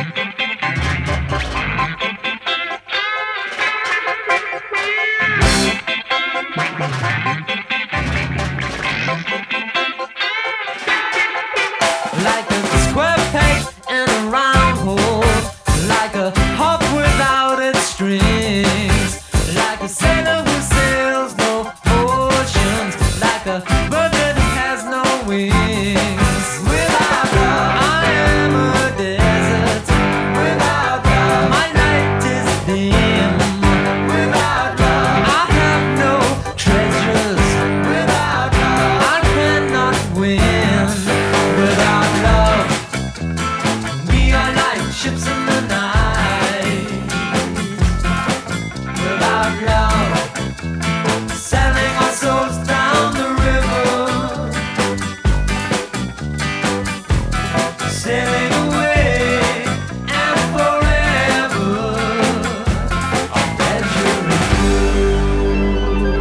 Like a square peg in a round hole, like a harp without its strings, like a sailor who sails no oceans, like a bird that has no wings. Without love, I am a desert. Without love, my night is dim. Without love, I have no treasures. Without love, I cannot win. Without love, we are like ships in the night. Without love, sailing our souls down the river, sailing away and forever. Our pleasure is blue.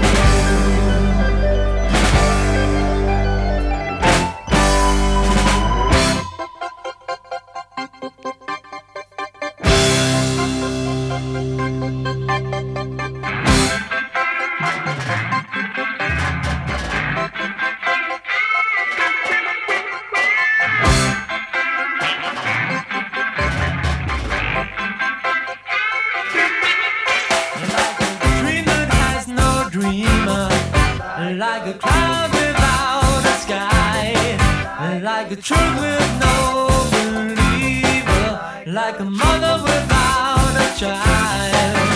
Like a dream that has no dreamer, like a cloud without a sky, like a truth with no believer, like a mother without a child.